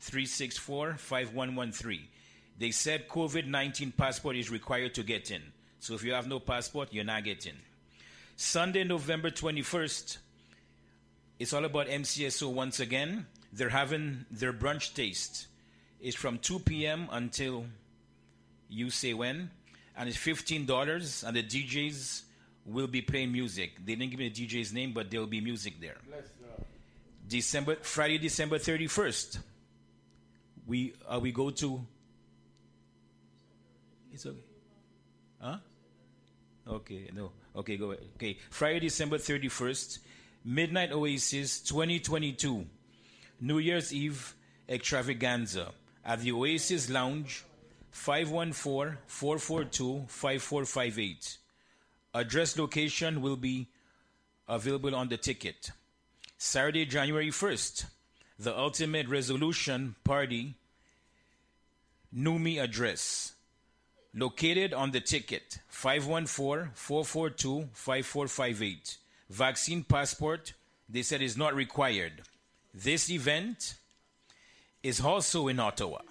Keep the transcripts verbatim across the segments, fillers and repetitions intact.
three six four, five one one three. They said COVID nineteen passport is required to get in. So if you have no passport, you're not getting. Sunday, November twenty-first, it's all about M C S O once again. They're having their brunch taste. It's from two p.m. until you say when. And it's fifteen dollars, and the D Js will be playing music. They didn't give me the D J's name, but there will be music there. December, Friday, December thirty-first. We uh, we go to. It's okay. Huh? Okay, no. Okay, go ahead. Okay, Friday, December thirty-first, Midnight Oasis twenty twenty-two, New Year's Eve extravaganza at the Oasis Lounge, five one four, four four two, five four five eight. Address location will be available on the ticket. Saturday, January first, the Ultimate Resolution Party, Numi address. Located on the ticket, five one four, four four two, five four five eight. Vaccine passport, they said, is not required. This event is also in Ottawa.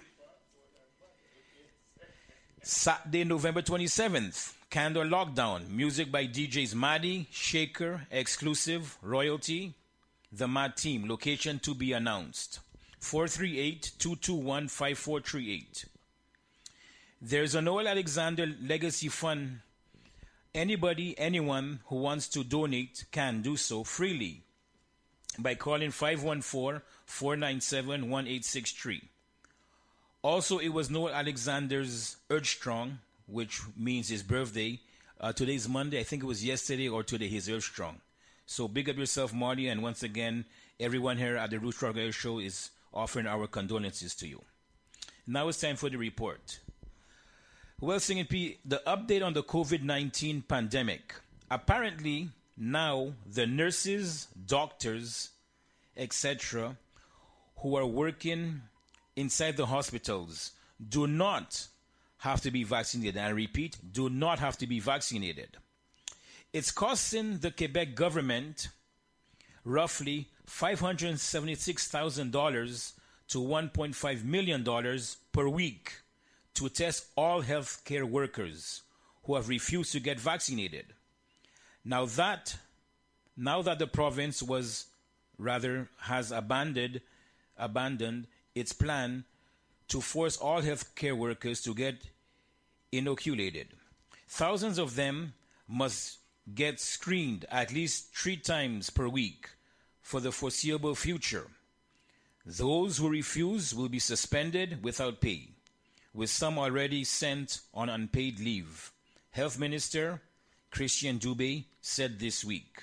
Saturday, November twenty-seventh, Candor Lockdown. Music by D Js Maddie, Shaker, Exclusive, Royalty, The Mad Team. Location to be announced. four three eight, two two one, five four three eight. There's a Noel Alexander Legacy Fund. Anybody, anyone who wants to donate can do so freely by calling five one four, four nine seven, one eight six three. Also, it was Noel Alexander's Urge Strong, which means his birthday. Uh, today's Monday. I think it was yesterday or today, his Urge Strong. So big up yourself, Marty. And once again, everyone here at the Root Struggle Show is offering our condolences to you. Now it's time for the report. Well, Singing P, the update on the COVID nineteen pandemic. Apparently, now the nurses, doctors, et cetera, who are working inside the hospitals do not have to be vaccinated. And I repeat, do not have to be vaccinated. It's costing the Quebec government roughly five hundred seventy-six thousand dollars to one point five million dollars per week to test all healthcare workers who have refused to get vaccinated. Now that, now that the province was, rather, has abandoned, abandoned its plan to force all healthcare workers to get inoculated, thousands of them must get screened at least three times per week for the foreseeable future. Those who refuse will be suspended without pay, with some already sent on unpaid leave. Health Minister Christian Dubé said this week.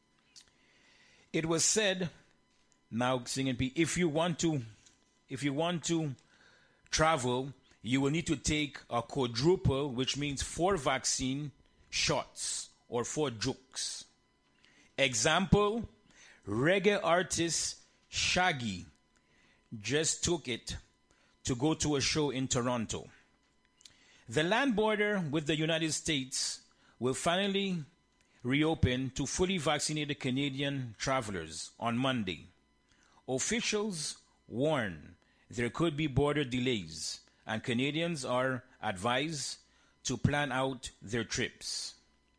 It was said, now Singing P, if you want to, if you want to travel, you will need to take a quadruple, which means four vaccine shots or four jukes. Example, reggae artist Shaggy just took it to go to a show in Toronto. The land border with the United States will finally reopen to fully vaccinated Canadian travelers on Monday. Officials warn there could be border delays, and Canadians are advised to plan out their trips.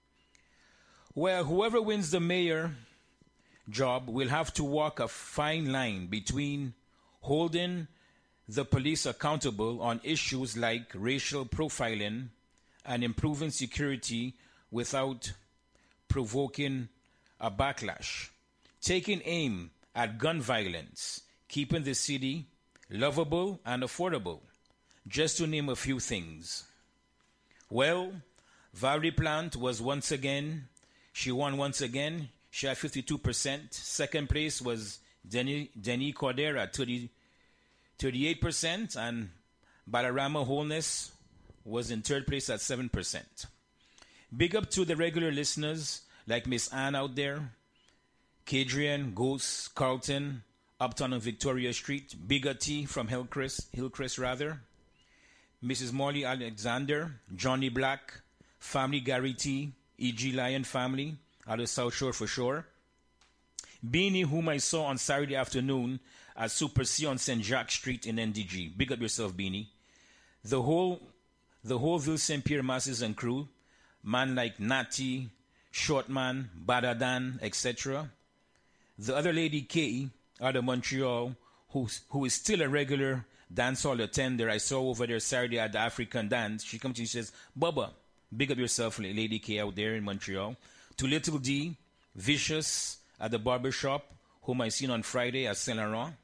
Well, whoever wins the mayor job will have to walk a fine line between holding the police accountable on issues like racial profiling and improving security without provoking a backlash, taking aim at gun violence, keeping the city lovable and affordable, just to name a few things. Well, Valerie Plante was once again, she won once again. She had fifty-two percent. Second place was Denis, Denis Coderre at thirty-eight percent, and Balarama Holness was in third place at seven percent. Big up to the regular listeners like Miss Ann out there, Kadrian, Ghost, Carlton, Uptown on Victoria Street, Bigger T from Hillcrest, Hillcrest rather, Missus Molly Alexander, Johnny Black, Family Gary T, E G Lion family, out of South Shore for sure, Beanie, whom I saw on Saturday afternoon at Super C on Saint Jacques Street in N D G. Big up yourself, Beanie. The whole the whole Ville Saint Pierre masses and crew, man like Natty, Shortman, Badadan, et cetera. The other lady, Kay, out of Montreal, who, who is still a regular dancehall attender. I saw over there Saturday at the African dance. She comes to me and says, Bubba, big up yourself, Lady K out there in Montreal. To Little D, Vicious at the barber shop, whom I seen on Friday at Saint Laurent.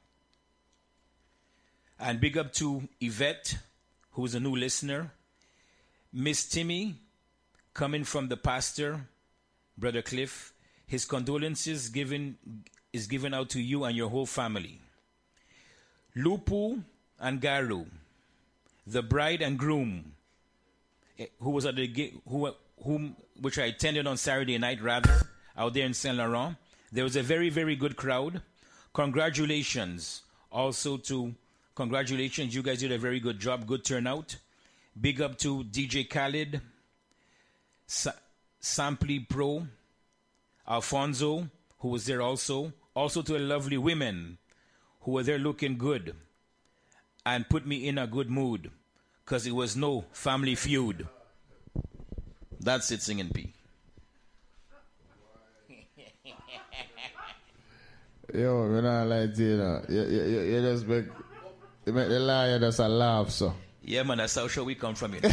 And big up to Yvette, who is a new listener. Miss Timmy, coming from the pastor, Brother Cliff. His condolences given is given out to you and your whole family. Lupu and Garu, the bride and groom, who was at the who whom which I attended on Saturday night, rather out there in Saint Laurent. There was a very very good crowd. Congratulations, also to congratulations. You guys did a very good job. Good turnout. Big up to D J Khaled, Sa- Samply Pro, Alfonso, who was there also. Also to the lovely women who were there looking good and put me in a good mood because it was no family feud. That's it, Singing P. Yo, we're not like you know. You, you, you, you just make, you make the liar just a laugh, so. Yeah, man, that's how sure we come from it.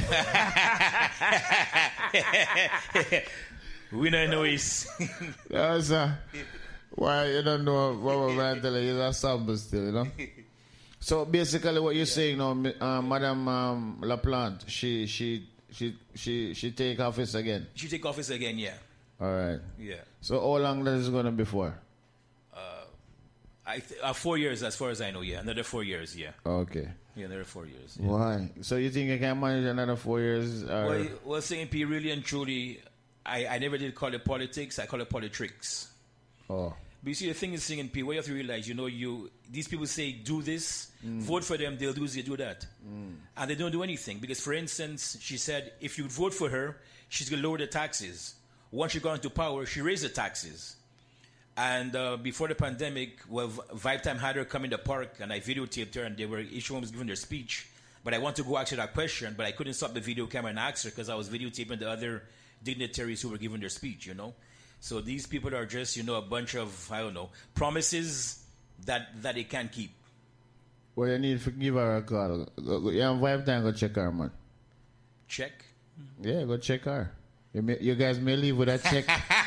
We don't know it's. No, sir. Why you don't know what we're going to tell you? It's a sample still, you know? So basically what you're saying now, uh, Madame um, LaPlante, she, she, she, she, she take office again? She take office again, yeah. All right. Yeah. So how long that is going to be for? Uh, I th- uh, four years as far as I know, yeah. Another four years, yeah. Okay. Yeah, another four years. Yeah. Why? So you think you can manage another four years? Or? Well, well, Singing P, really and truly, I, I never did call it politics. I call it politics. Oh. But you see, the thing is, Singing P, what you have to realize, you know, you these people say, do this, mm. vote for them, they'll do this, they do that. Mm. And they don't do anything. Because, for instance, she said, if you vote for her, she's going to lower the taxes. Once she got into power, she raised the taxes. And uh, before the pandemic, well, Vibe Time had her come in the park, and I videotaped her, and they were, each one was giving their speech. But I want to go ask her that question, but I couldn't stop the video camera and ask her because I was videotaping the other dignitaries who were giving their speech, you know. So these people are just, you know, a bunch of, I don't know, promises that, that they can't keep. Well, you need to give her a call. You have Vibe Time, go check her, man. Check? Yeah, go check her. You, may, you guys may leave with a check.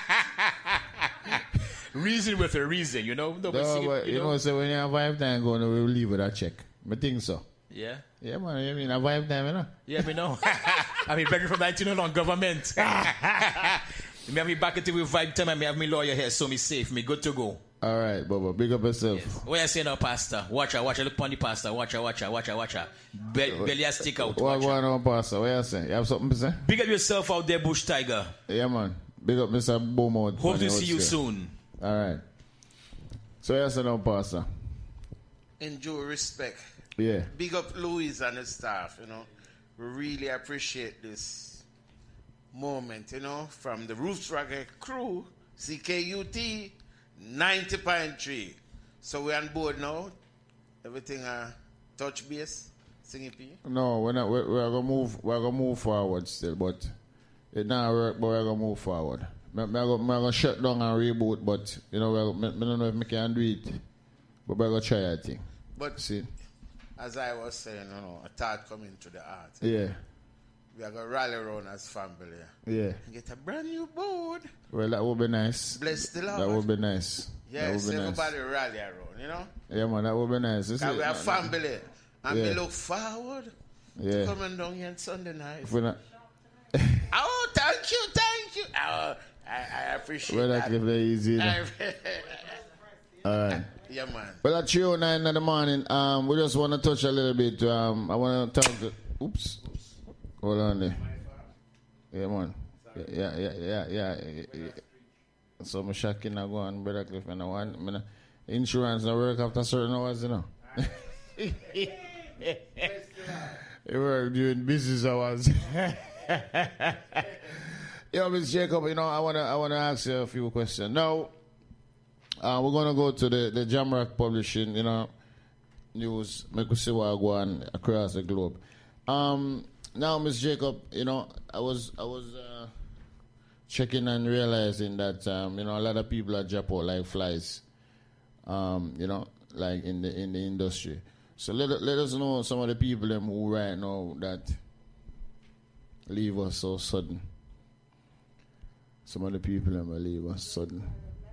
Reason with a reason, you know? No, no, but you, you know, know so when you have Vibe Time going, we'll leave with a check. I think so. Yeah? Yeah, man. I mean, a Vibe Time, you know? Yeah, me know. I mean, begging from nineteen on government. Me have me back into with Vibe Time and me have me lawyer here, so me safe, me good to go. All right, Bubba, big up yourself. Yes. What you say now, Pastor? Watch her, watch her, look upon the Pastor. Watch her, watch her, watch her, watch her. Be- belly a stick out. What going on, Pastor? What you saying? You have something to say? Big up yourself out there, Bush Tiger. Yeah, man. Big up Mister Beaumont. Hope to see you soon. All right. So, yes or no, Pastor? In due respect. Yeah. Big up Louis and his staff, you know. We really appreciate this moment, you know, from the Roots Rocket crew, C K U T, ninety point three. So we're on board now. Everything uh, touch base, Singing P. No, we're not. We're, we're gonna move. We're gonna move forward still, but it not work. But we're gonna move forward. I'm gonna shut down and reboot, but you know, I don't know if I can do it. But we're gonna try. I think. But see, as I was saying, you know, a thought coming to the heart. Yeah. We are going to rally around as family. Yeah. And get a brand new board. Well, that would be nice. Bless the Lord. That would be nice. Yes, that would be everybody nice. rally around, you know? Yeah, man, that would be nice. Because we are family. And yeah. we look forward yeah. to coming down here on Sunday night. If we're not... Oh, thank you, thank you. Oh, I, I appreciate well, that. Well, that's very easy. You know? All right. Yeah, man. Well, at three oh nine in the morning, um, we just want to touch a little bit. Um, I want to talk to... Oops. Hold on there. Yeah, man. Yeah, yeah, yeah, yeah. yeah. So I'm shocking I go on, Brother Cliff, and I want I mean, insurance not work after certain hours, you know. It work during business hours. Yo, Miss Jacob, you know, I wanna I wanna ask you a few questions. Now, Uh, we're gonna go to the the Jamrock Publishing, you know, news. Make we see what go on across the globe. Um, now, Miss Jacob, you know, I was I was uh, checking and realizing that um, you know, a lot of people are drop out like flies. Um, you know, like in the in the industry. So let let us know some of the people them who right now that leave us so sudden. Some of the people them will leave us sudden.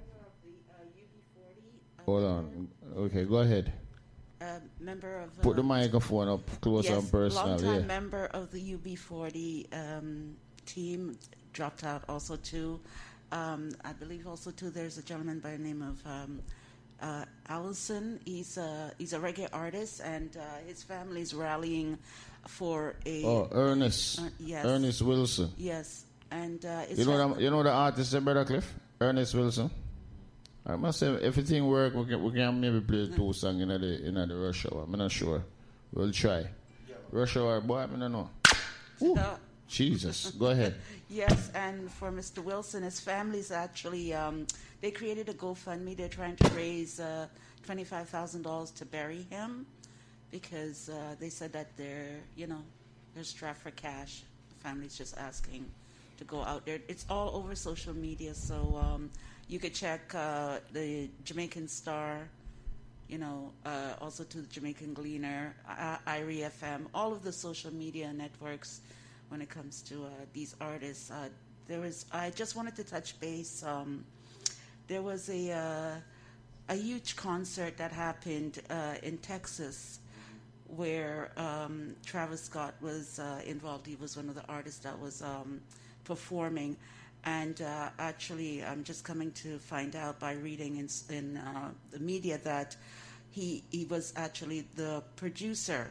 Hold on. Okay, go ahead. Uh, member of uh, Put the microphone up close yes, and personal. long-time Yeah. member of the U B forty um, team dropped out also too. Um, I believe also too. There's a gentleman by the name of um, uh, Allison. He's a he's a reggae artist, and uh, his family's rallying for a. Oh, Ernest. Uh, yes. Ernest Wilson. Yes, and uh, it's You know the, you know the artist in Brother Cliff? Ernest Wilson. I must say, if everything work, we can, we can maybe play two songs in the in the rush hour. I'm not sure. We'll try. Rush hour, boy, I don't know. Ooh, So- Jesus, go ahead. Yes, and for Mister Wilson, his family's actually, um, they created a GoFundMe. They're trying to raise uh, twenty-five thousand dollars to bury him because uh, they said that they're, you know, they're strapped for cash. The family's just asking to go out there. It's all over social media, so um, you could check uh, the Jamaican Star, you know, uh, also to the Jamaican Gleaner, I- Irie F M, all of the social media networks. When it comes to uh, these artists, uh, there was. I just wanted to touch base. Um, there was a uh, a huge concert that happened uh, in Texas, where um, Travis Scott was uh, involved. He was one of the artists that was um, performing, and uh, actually, I'm just coming to find out by reading in, in uh, the media that he he was actually the producer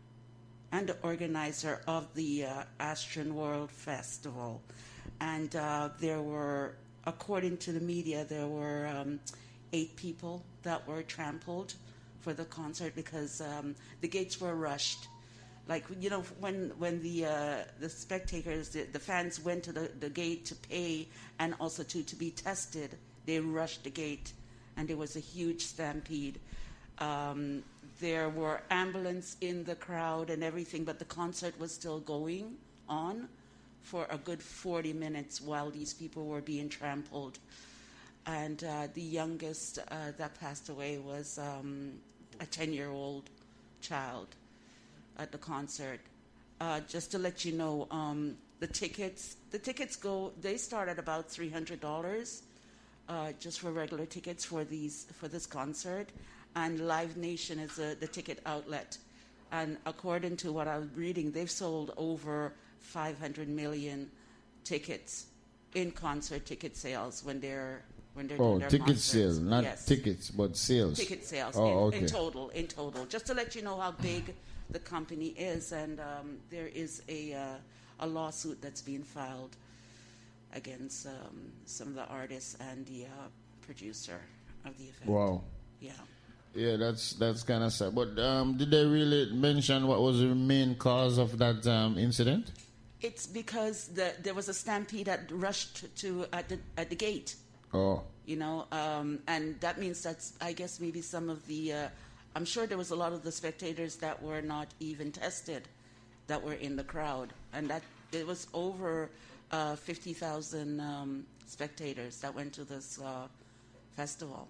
and the organizer of the uh, Astron World Festival. And uh, there were, according to the media, there were um, eight people that were trampled for the concert because um, the gates were rushed. Like, you know, when when the uh, the spectators, the, the fans went to the, the gate to pay and also to, to be tested, they rushed the gate, and there was a huge stampede. Um, there were ambulance in the crowd and everything, but the concert was still going on for a good forty minutes while these people were being trampled. And uh, the youngest uh, that passed away was um, a ten-year-old child at the concert. Uh, just to let you know, um, the tickets, the tickets go, they start at about three hundred dollars uh, just for regular tickets for these for this concert. And Live Nation is a, the ticket outlet. And according to what I'm reading, they've sold over five hundred million tickets in concert ticket sales when they're when they're Oh, doing their ticket concerts. sales, not Yes. tickets, but sales. Ticket sales Oh, in, okay. in total, in total. Just to let you know how big the company is, and um, there is a uh, a lawsuit that's being filed against um, some of the artists and the uh, producer of the event. Wow. Yeah. Yeah, that's that's kind of sad. But um, did they really mention what was the main cause of that um, incident? It's because the, there was a stampede that rushed to at the at the gate. Oh, You know, um, and that means that's, I guess, maybe some of the, uh, I'm sure there was a lot of the spectators that were not even tested that were in the crowd. And that, it was over uh, fifty thousand um, spectators that went to this uh, festival.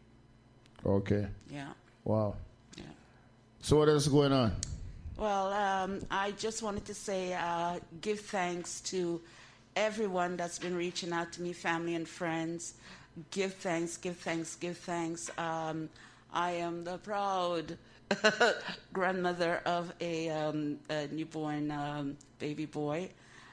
okay. Yeah, Wow. yeah. So what else is going on? Well, um, I just wanted to say, uh, give thanks to everyone that's been reaching out to me, family and friends. Give thanks, give thanks, give thanks. Um, I am the proud grandmother of a, um, a newborn um, baby boy.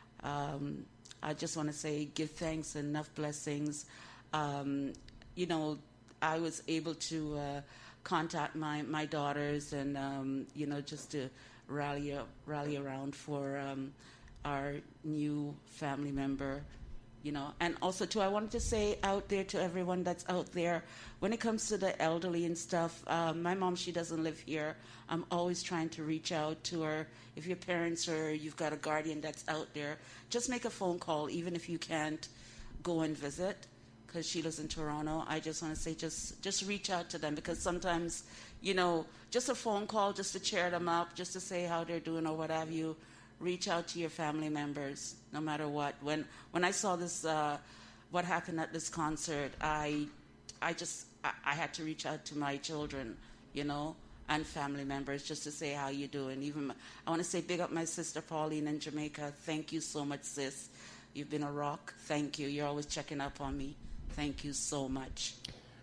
Um, I just want to say, give thanks, enough blessings. Um, you know, I was able to uh, contact my, my daughters and, um, you know, just to rally rally around for um, our new family member, you know. And also, too, I wanted to say out there to everyone that's out there, when it comes to the elderly and stuff, um, my mom, she doesn't live here. I'm always trying to reach out to her. If your parents or you've got a guardian that's out there, just make a phone call, even if you can't go and visit, because she lives in Toronto. I just want to say just just reach out to them, because sometimes, you know, just a phone call just to cheer them up, just to say how they're doing or what have you. Reach out to your family members, no matter what. When when I saw this, uh, what happened at this concert, I I just I, I had to reach out to my children, you know, and family members, just to say how you doing. Even my, I want to say big up my sister Pauline in Jamaica. Thank you so much, sis. You've been a rock. Thank you. You're always checking up on me. Thank you so much.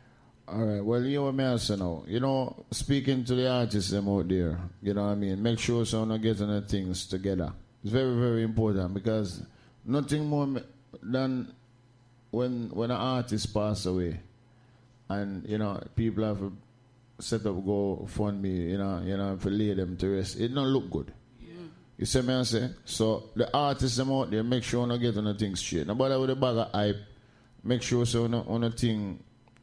All right. Well, you know what I say now. You know, speaking to the artists them out there, you know what I mean? Make sure someone getting the things together. It's very, very important, because nothing more than when when an artist pass away, and you know people have to set up go fund me, you know, you know, to lay them to rest. It don't look good. Yeah. You see me I say? So the artists them out there, make sure you get on the thing straight. Nobody with a bag of hype. Make sure so on on the thing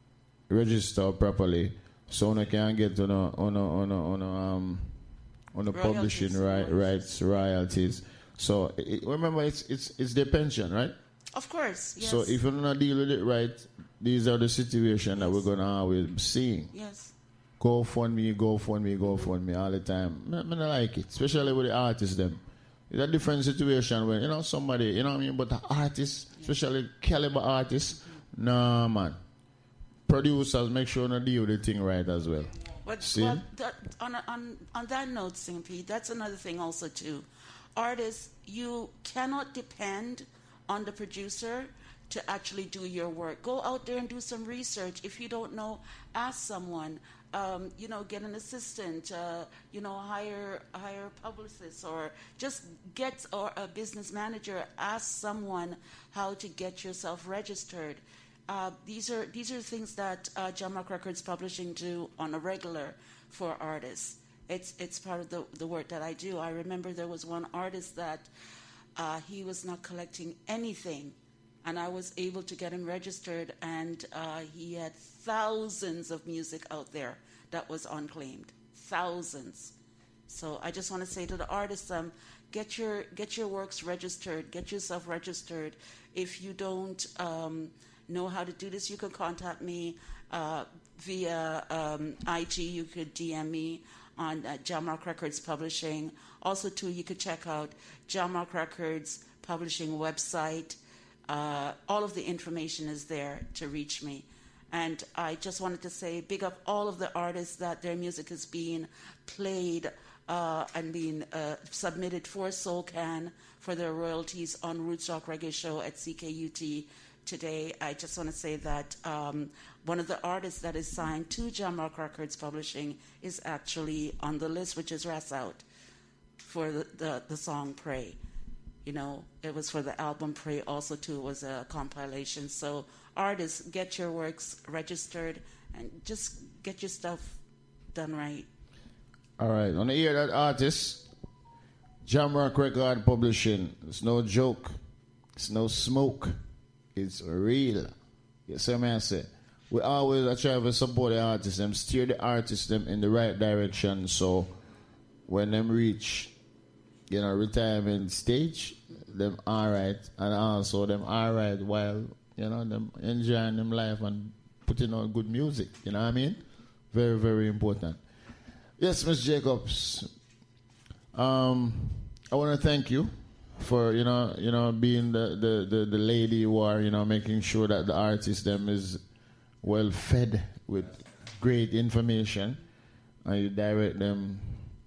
register properly, so you can get on a on a on a on a um on the publishing right, rights royalties. So it, remember, it's it's it's their pension, right? Of course. Yes. So if you don't deal with it right, these are the situations yes. that we're gonna always be seeing. Yes. Go fund me, go fund me, go fund me all the time. I, I don't like it, especially with the artists. Them, it's a different situation when you know somebody, you know what I mean. But the artists, yeah. especially caliber artists, mm-hmm. nah man. Producers, make sure you deal with the thing right as well. But, well, that, on, on, on that note, Saint Pete, that's another thing also too. Artists, you cannot depend on the producer to actually do your work. Go out there and do some research. If you don't know, ask someone. Um, you know, get an assistant. Uh, you know, hire hire a publicist, or just get or a business manager. Ask someone how to get yourself registered. Uh, these are these are things that uh, Jamrock Records Publishing do on a regular for artists. It's it's part of the, the work that I do. I remember there was one artist that uh, he was not collecting anything, and I was able to get him registered, and uh, he had thousands of music out there that was unclaimed, thousands. So I just want to say to the artists, um, get your get your works registered, get yourself registered. If you don't um, know how to do this, you can contact me uh, via um, I G. You could D M me on uh, Jamrock Records Publishing. Also, too, you could check out Jamrock Records Publishing website. Uh, all of the information is there to reach me. And I just wanted to say, big up all of the artists that their music is being played uh, and being uh, submitted for SoulCan for their royalties on Roots Rock Reggae Show at C K U T today. I just want to say that um, one of the artists that is signed to Jamrock Records Publishing is actually on the list, which is Ras Out, for the, the, the song Pray. You know, it was for the album Pray also, too. It was a compilation. So artists, get your works registered and just get your stuff done right. All right. On the ear that artist, Jamrock Record Publishing. It's no joke. It's no smoke. It's real. You see what I say? We always I try to support the artists, them steer the artists them in the right direction, so when them reach, you know, retirement stage, them alright, and also them alright while, you know, them enjoying them life and putting on good music, you know what I mean? Very, very important. Yes, Miss Jacobs. Um, I want to thank you for, you know, you know, being the, the, the, the lady you are, you know, making sure that the artist them is well fed with great information, and you direct them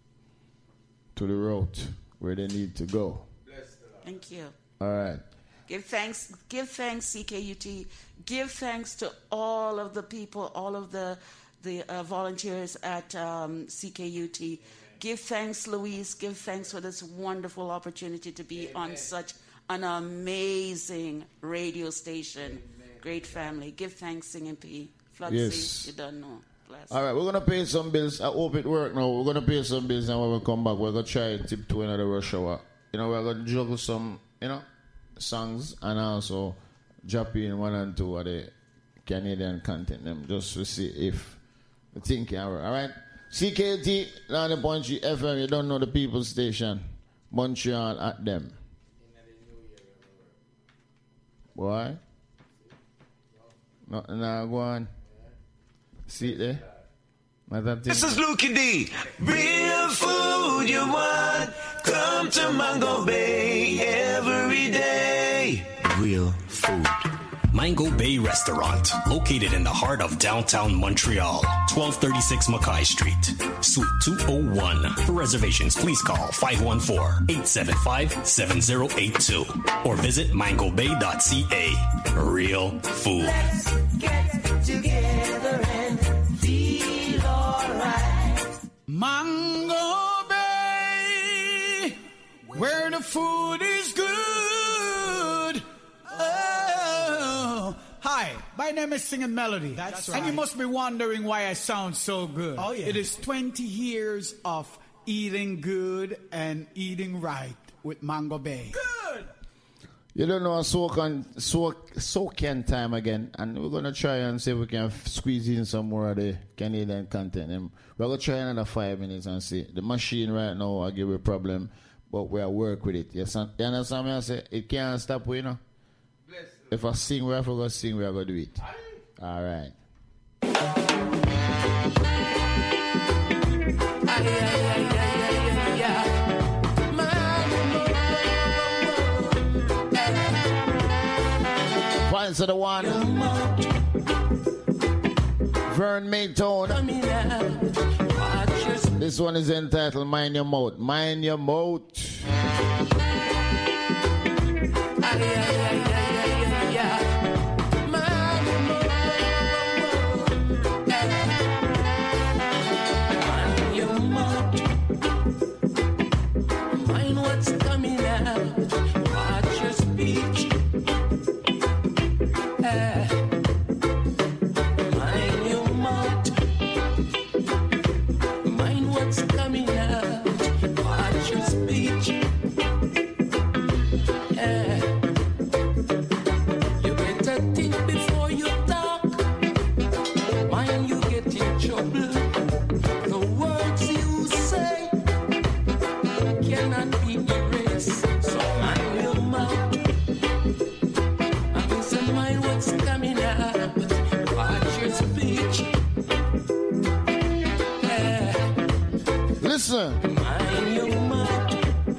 to the route where they need to go. Thank you. All right. Give thanks, give thanks, C K U T. Give thanks to all of the people, all of the the uh, volunteers at um, C K U T. Give thanks, Louise. Give thanks for this wonderful opportunity to be Amen. On such an amazing radio station. Amen. Great family. Give thanks, Singing P. Flood yes. You don't know. Bless. All right, we're going to pay some bills. I hope it works now. We're going to pay some bills, and when we come back, we're going to try and tip to another rush hour. You know, we're going to juggle some, you know, songs and also drop in one and two of the Canadian content them just to see if the thing can work. All right? C K T, ninety point three F M, you don't know the People's Station. Montreal at them. Nothing now go on. See it there? This is Lukey D. Real food you want, come to Mango Bay every day. Real food. Mango Bay Restaurant, located in the heart of downtown Montreal, twelve thirty-six Mackay Street, Suite two oh one. For reservations, please call five one four, eight seven five, seven zero eight two or visit mango bay dot c a. Real food. Let's get together and feel alright. Mango Bay, where the food is good. Oh. Hi, my name is Singing Melody. That's And right. you must be wondering why I sound so good. Oh, yeah. It is twenty years of eating good and eating right with Mango Bay. Good. You don't know, soak on soak soaking time again, and we're gonna try and see if we can f- squeeze in some more of the Canadian content. And we're gonna try another five minutes and see. The machine right now I give you a problem, but we'll work with it. Yes, you understand me? I say it can't stop, you know. If I sing, we're gonna sing, we're gonna do it. All right. Fine, so the one. Vern Maytone. This one is entitled Mind Your Mouth. Mind Your Mouth. Listen. Mind your mouth.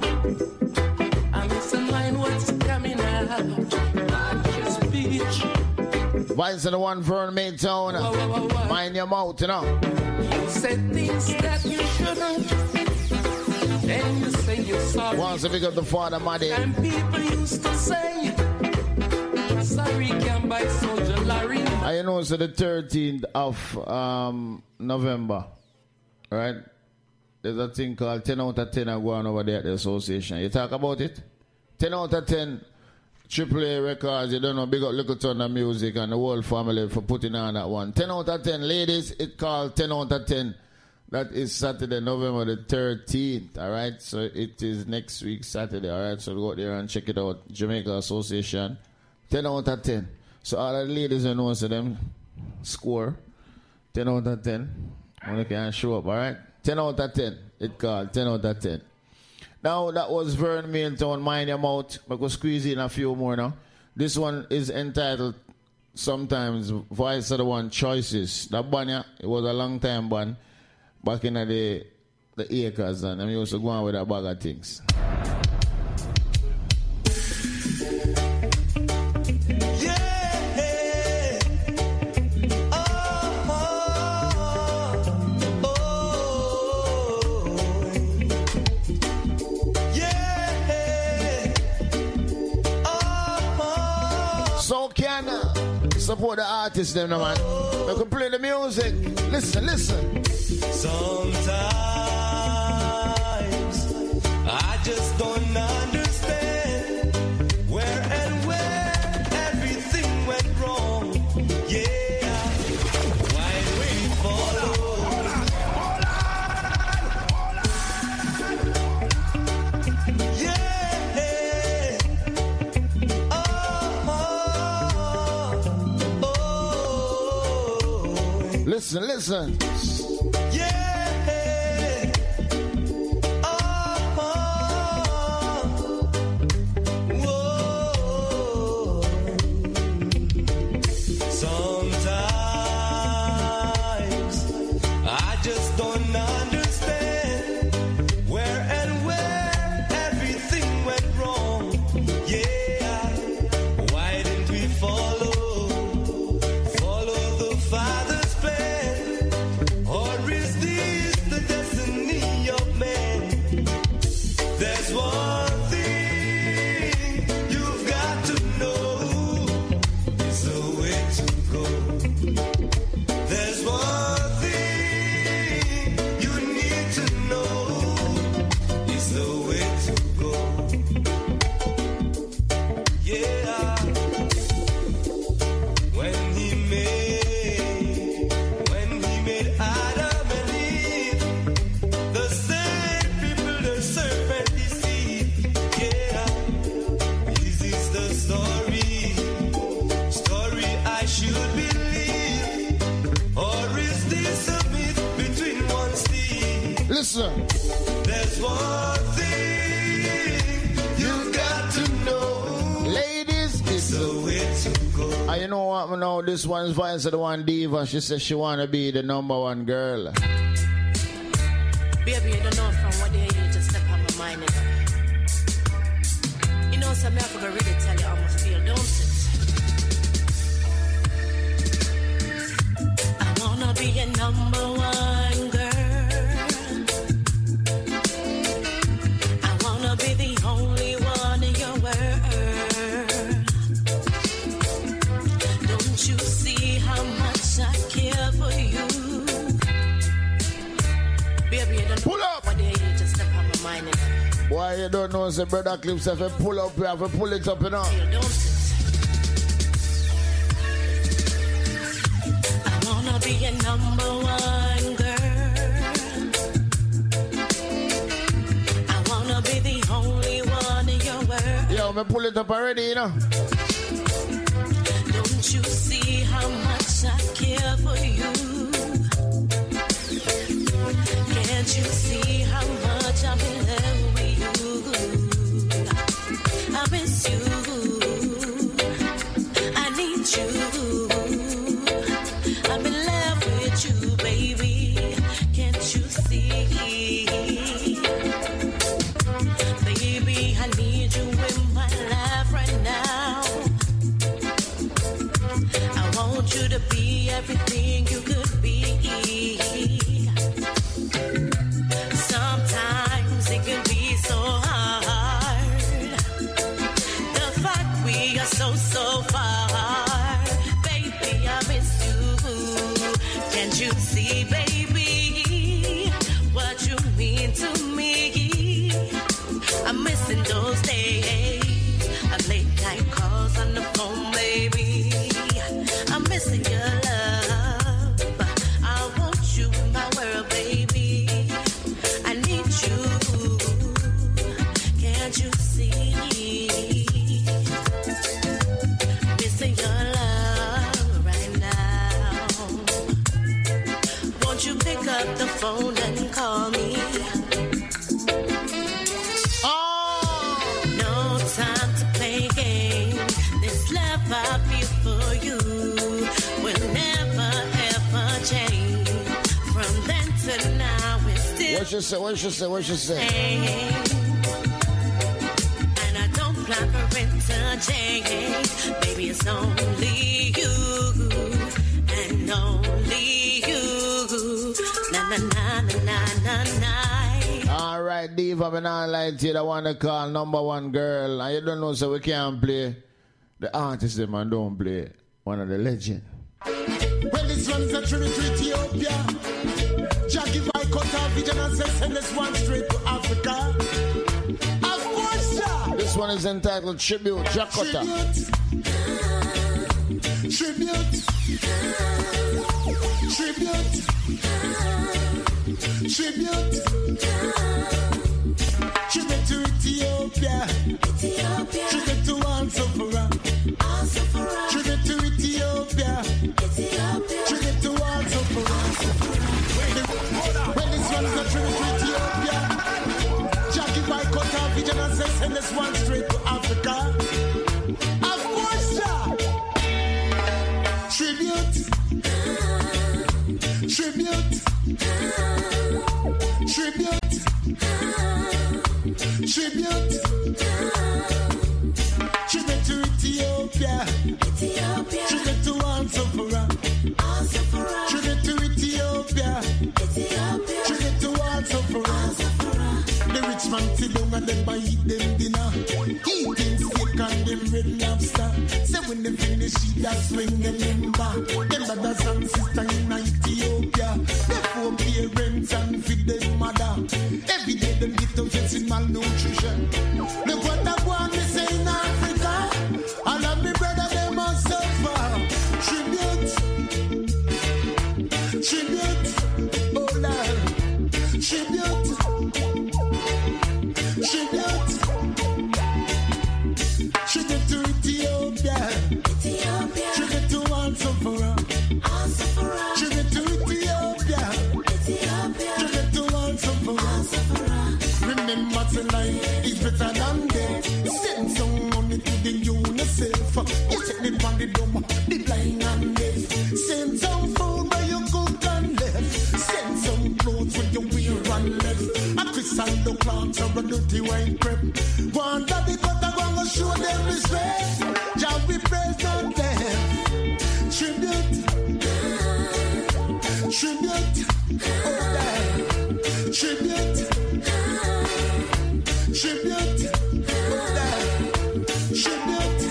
I listen, mind what's coming out. Watch your speech. Vice and the one Vern Maytone. Whoa, whoa, whoa, whoa. Mind your mouth, you know. You say things that you shouldn't. Then you say you're sorry. Once I pick up the father, Maddy. And people used to say, sorry can buy soldier Larry. I know it's the thirteenth of um, November, right? There's a thing called ten out of ten I go on over there at the association. You talk about it? ten out of ten Triple A Records, you don't know, big up Little Ton of Music and the whole family for putting on that one. ten out of ten, ladies, it called ten out of ten. That is Saturday, November the thirteenth, all right? So it is next week, Saturday, all right? So go out there and check it out, Jamaica Association. ten out of ten. So all the ladies who know, so them score ten out of ten. When you can show up, all right? ten out of ten. It called ten out of ten. Now, that was Vern Maytone, Mind Your Mouth. But we'll squeeze in a few more now. This one is entitled sometimes Voice of the One Choices. That band, yeah, it was a long time band. Back in the, the acres, and I used to go on with a bag of things. Support the artists, them, no, man. We can play the music. Listen, listen. Sometimes I just don't understand where and where everything went wrong. Yeah, why we follow. Listen, listen. Yeah. Oh, whoa. Sometimes you know what, you know, this one's voice of the one diva. She says she want to be the number one girl. Baby, you don't know from what day you just step on my mind. You know, some I could really tell you how I feel, don't it? I wanna be a number one girl. I wanna be the only one in your world. Don't you see how much I care for you? Baby, you don't pull know up. what day you just step on my mind. Why you don't know, say brother Clips, if you pull up, you have to pull it up, you know. Feel, don't it? I wanna be a number one girl. I wanna be the only one in your world. Yo, me pull it up already, you know. Don't you see how much I care for you? Can't you see how much I'm in love with you? I miss you. I need you. I'm in love with you, baby. Can't you see? Baby, I need you in my life right now. I want you to be everything you could be. Sometimes it can be so hard. The fact we are so, so far. Baby, I miss you. Can't you see, baby, what you mean to me? I'm missing those days of late night calls on the phone, baby. I'm missing your love. I want you in my world, baby. I need you. Can't you see? Missing your love right now. Won't you pick up the phone and call me? No time to play games. This love I feel for you will never ever change. From then to now, it's still What you say, what you say, what you say? same. And I don't plan for it to change. Baby, it's only you and only you. Na na na na na na na. All right, Diva, I'm not like to you. I want to call number one girl. And you don't know, so we can't play the artist, them, and don't play one of the legend. Well, this one's a tribute to Ethiopia. Jackie by cut off vision and says, send this one straight to Africa. Of course, yeah. This one is entitled Tribute, Jakota. Tribute. Tribute. Tribute. Tribute to Ethiopia. Ethiopia. Tribute to all sufferer. All sufferer. Tribute to Ethiopia. Ethiopia. Tribute to all sufferer. Well, this one's a tribute to Ethiopia. Jackie by cut off vision and says, send this one straight to Africa. Of course, yeah. Tribute. Tribute. Tribute. Tribute. Tribute to Ethiopia. Ethiopia. Tribute to all sufferer. All sufferer. Tribute to Ethiopia. Ethiopia. Tribute to all sufferer. The rich man sit down and them buy eat them dinner. Eating steak and them red lobster. Say when they finish eat, that's when they remember. Them brothers and sisters in Ethiopia. They four parents and feed them mother. Every day them get to facing malnutrition. Look what I want to say in Africa. All of me brother them must suffer. Tribute. Tribute. Oh Lord. Tribute. Tribute. Tribute to Ethiopia. Ethiopia. Tribute to all sufferer. All sufferer. Tribute to Ethiopia. Ethiopia. Tribute to all sufferer. All sufferer. Remember to life is better than death. Send some money to the UNICEF. You take the it on the dumb, the blind and deaf. Send some food where you cook and left. Send some clothes when you wear and left. A Chris and the clocks or a dirty wine prep. One that the cut a go show them respect. Jah we praise on them. Tribute, tribute, oh damn. Tribute, tribute, oh damn. Tribute,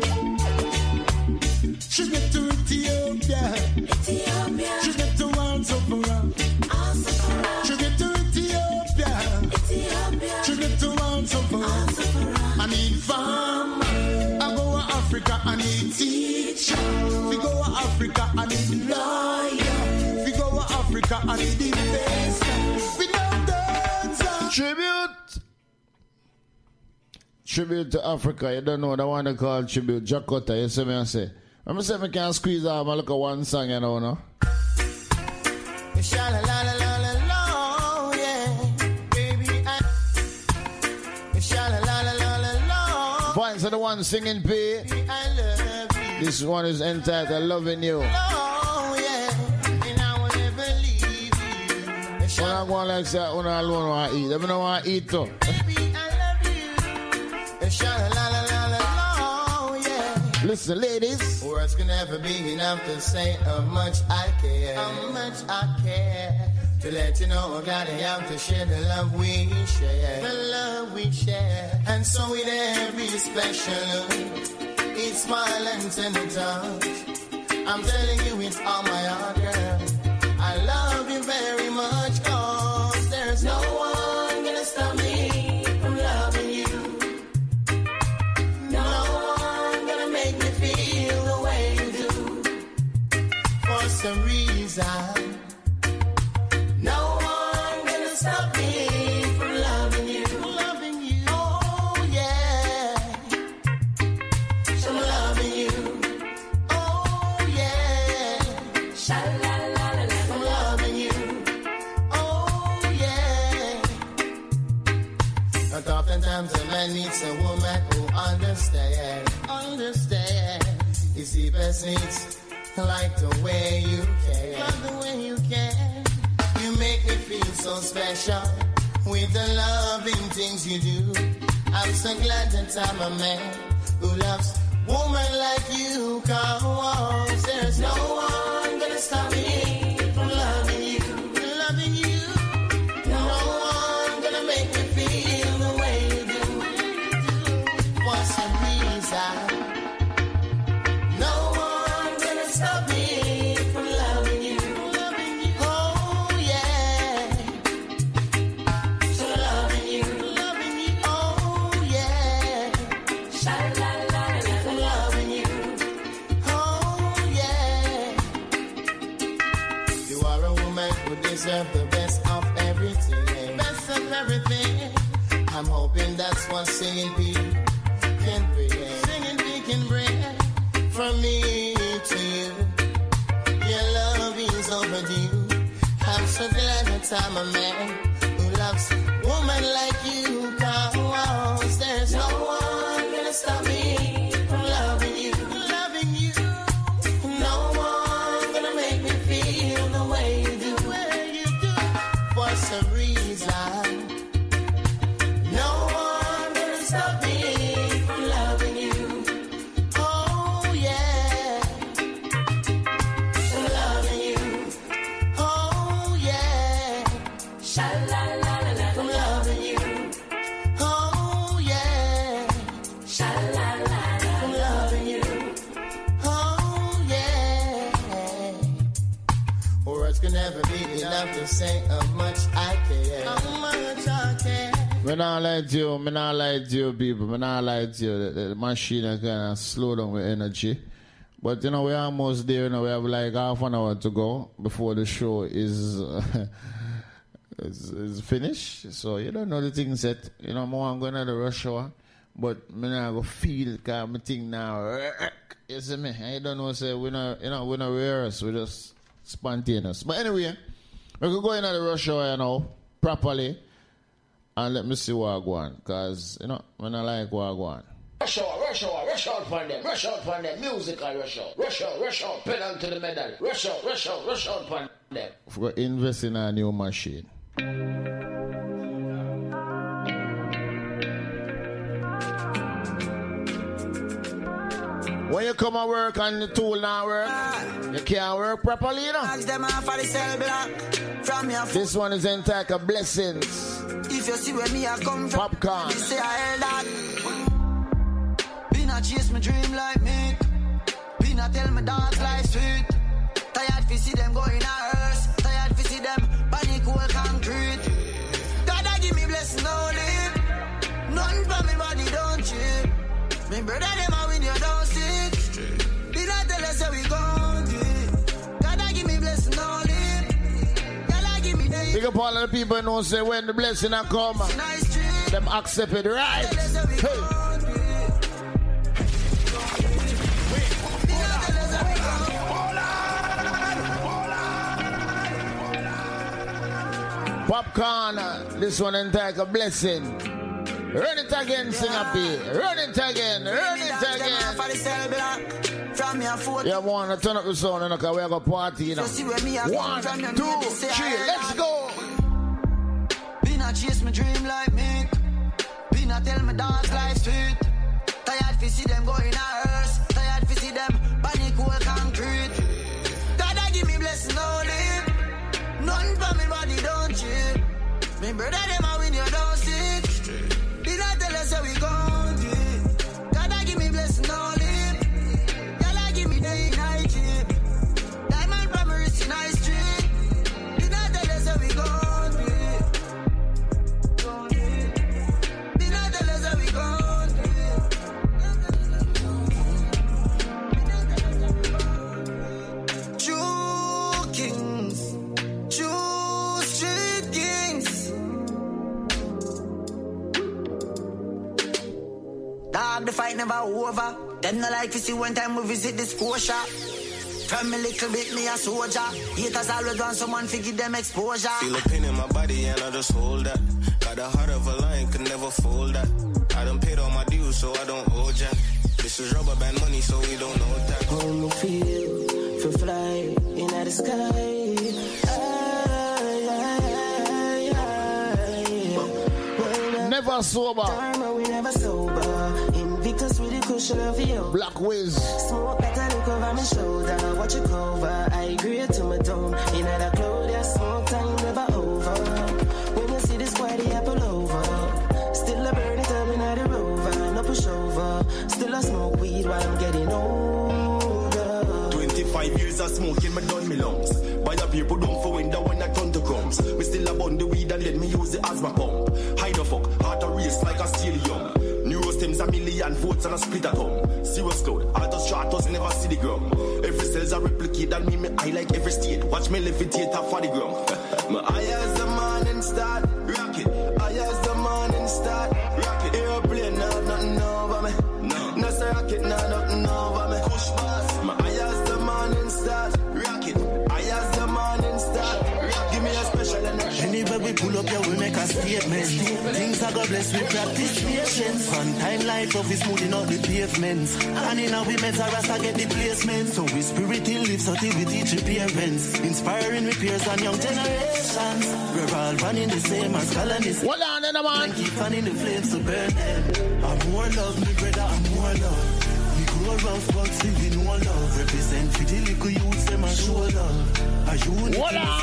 tribute to Ethiopia. Ethiopia. Tribute to all Safara. Tribute to Ethiopia. Ethiopia. Tribute to all Safara. I need farm. I go to Africa. I need teacher. We go to Africa. I need lawyer. We go to Africa. I need investor. We don't dance. Tribute. Tribute to Africa. You don't know the one they call tribute. Jakota. You see me I say. I'm say I can't squeeze out. I look at one song, you know, no? Sha-la-la-la-la-la-la, yeah. Baby, I... Sha-la-la-la-la-la-la. Points are the one singing P. I love you. This one is entitled Loving You. Oh, yeah. And I will never leave you. When I go like that, when I alone want to eat. I don't want to eat too. Baby, I love you. Sha-la-la-la-la-la, yeah. Listen, ladies. Words can never be enough to say how much I care. How much I care. To let you know I'm glad I am to share the love we share. The love we share. And so with every special look, each smile and tender touch, I'm telling you it's all my heart, girl. I love you very much, cause there's no one gonna stop me from loving you. No one gonna make me feel the way you do. For some reason, no one gonna stop me from loving you. Loving you. Oh yeah. So loving you. Oh yeah. Sha-la-la-la-la. I'm loving you. Oh yeah. But oftentimes a man needs a woman who understand. Understand. His deepest needs, like the way you care. Like the way you care. You make me feel so special with the loving things you do. I'm so glad that I'm a man who loves woman like you. Cause there's no one gonna stop me from loving you. Loving you. No one gonna make me feel the way you do. For some reason, no one gonna stop me from loving you. Loving you. Oh yeah. So loving you. Loving you. Oh yeah. Sha-la-la-la-la. I'm loving you. Oh yeah. You are a woman who deserves the best of everything. Best of everything. I'm hoping that's what singing P can bring. Singing P can bring from me to you. Your love is overdue. I'm so glad that I'm a man who loves woman like you. Cause there's no one gonna stop me from loving you. Loving you. No one gonna make me feel the way you do. For some reason, no one gonna stop me from loving you. Oh yeah. So loving you. Oh yeah. Sha-la-la-la-la. I'm loving you. Oh yeah. Sha-la-la-la. I'm loving you. Oh yeah. Words can never be enough to say how much I care. How much I care. Me not lie to you, me not lie to you people, me not lie to you. The, the machine kind of slow down with energy. But you know, we're almost there, you know, we have like half an hour to go before the show is, uh, is, is finished. So you don't know the thing set. You know, more I'm going to the rush hour, but me not go feel, cause me think now, you see me, I don't know, say, we're not, you know, we're not rehearse, we're just spontaneous. But anyway, we could go into the rush hour, you know, properly. And let me see what I go on. Because, you know, when I like what I go on. Rush out, rush out, rush out for them, rush out for them, musical rush out, rush out, rush out, pedal to the medal, rush out, rush out, rush out for them. We're investing in a new machine. When you come and work and the tool not work, you can't work properly, you know. This one is entitled Blessings. If you see where me I come from, Popcorn. You say I heard that. Be not chase my dream like me. Be not tell my dog life sweet. Tired to see them going a hearse. Tired to see them panic whole concrete. God I give me blessing only. Nothing for me body don't cheap. Me brother them a win you don't sick. Did I tell us how we gon' do it? God I give me blessing only. God I give me day. Big up all of the people who know say when the blessing a come, them accept it right. Hey. Popcorn, this one entitled Blessing. Run it again, sing up here. Run it again, run it again. Yeah, want to turn up the sound, and okay, we have a party, you know. One, two, three, let's go. Be not chase my dream like me. Be not tell my dog's life sweet. Tired to see them going a hearse. Tired to see them panic whole concrete. God I give me blessing only. Nothing for me body don't cheap. Me brother them a win you don't sick. Did I tell us how we gon' do it? God I give me blessing only. God I give me day night cheap. Diamond from my wrist in high street. Did I tell us how we gon' do it? Did I tell us how we gon' do it? True kings. True street kings. Dog, the fight never over. Them no like to see one time we visit this Scotia. From me little bit, me a soldier. Haters always want someone to give them exposure. Feel a pain in my body and I just hold that. Got the heart of a lion, could never fold that. I done paid all my dues, so I don't hold ya. This is rubber band money, so we don't know that. How me feel for fly in the sky. Never sober. Time we never sober. Invictus with the cushion of you. Black Wiz. Smoke better look over my shoulder. Watch it cover. I agree to my tone. In other clothes, yeah, smoke time never over. When you see this party, I pull over. Still a burn it up in the rover. No push over. Still a smoke weed while I'm getting older. twenty-five years of smoking, me done me lungs. Buy a people down for window when I turn to crumbs. Me still a bun the weed and let me use the asthma pump. Hide the fuck, heart a race like a stadium. Neurostems a million votes and a split at home. Serious cloud, autos stratos never see the ground. Every cell's a replicate and me, me eye like every state. Watch me levitate off for the ground. My eye as the morning start, rocket. Eye as the morning start, rocket. Airplane, nah, nothing over me. No, no, sir, rocket, nah, nothing over me. Push pass. My eye as the morning start, rocket. Eye as the morning start, give me a special energy. Anywhere we pull up, yeah, we make a statement. Things are God bless, we practice patience. Fun time life of is smoothing out the pavements. And in our women's a rasta get the placement. So we spirit till live, so till we teach the parents. Inspiring repairs and young generations. We're all running the same as colonists. What on in the man? And keep fanning the flames to burn them. I'm more love, me brother, I'm more love. We grow rough, but still we know love. Represent for the little youths, them and show love. A unity, what on?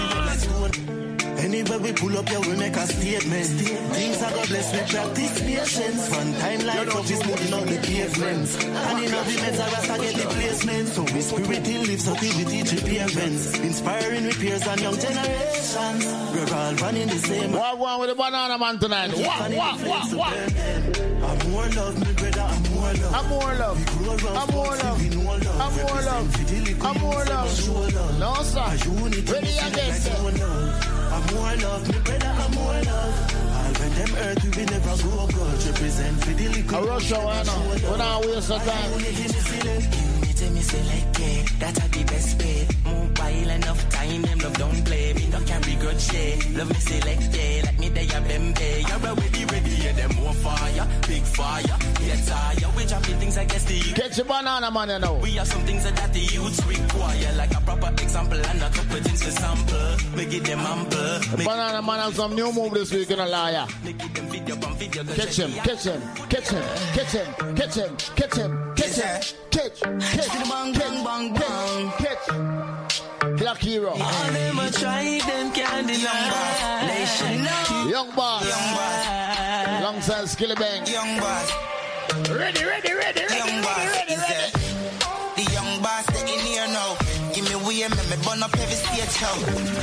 Anywhere we pull up, yeah, we make a statement. Things are God bless, we practice patience. Fun time life of is moving on the pavements. And in our women's a rasta get the placement. So we spirit till live, so till we teach the parents. Inspiring repairs and young generations. We're all running the same. What one with the banana man tonight? What, what, what, what? I'm more love, my brother, I'm more love. I'm more love. I'm more love. I'm more love. I'm more love. No, sir. Ready again, sir. I'm more love, my brother, I'm more love. All when them earth, we will never go God. Represent for the liquor. I rush out, I know. We're not waste of time. Me select, yeah, that's the best pay. Mobile enough time, them love don't play. Me don't carry grudge, yeah. Love me select, yeah. Like me, they are them, yeah. You're already ready, yeah. Them more fire, big fire. fire. Get tired, we dropping things I guess the youth. Catch a banana man, you know. We have some things that the youths require, like a proper example and a couple things to sample. Make it them ample. The banana man has some new move this week in a liar. Catch him, catch him, catch him, catch him, catch him, catch him, catch him, catch, catch, catch, catch. Black Hero. All them a try, them can't deny. Nation, Young Boss. Young Boss. Alongside Skilly Bang. Young Boss. Ready, ready, ready, ready, Young Boss. ready, ready, ready. The Young Boss, they in here now. Give me way, make me burn up every stage show.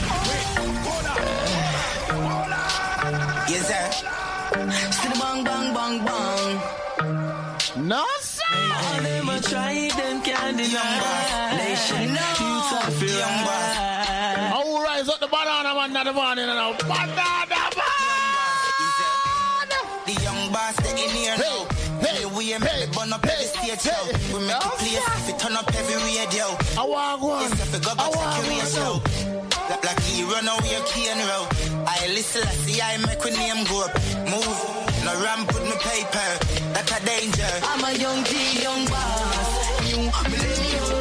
Yes, sir. Still bang, bang, bang, bang. No, sir. All them a try, them can't deny. Nation, Young Boss. I will rise up the banana man, not the morning now. Banana man. The Young Boss, they in here now. Hey, we ain't make me burn up every stage show. We make it place if it turn up every radio. I want one. Yes, if it go back to career show. Like, like he run away a key and row. I listen, I see, I make with name go up. Move, no ramp with my paper. That's a danger. I'm a young G, young boss. New millennium.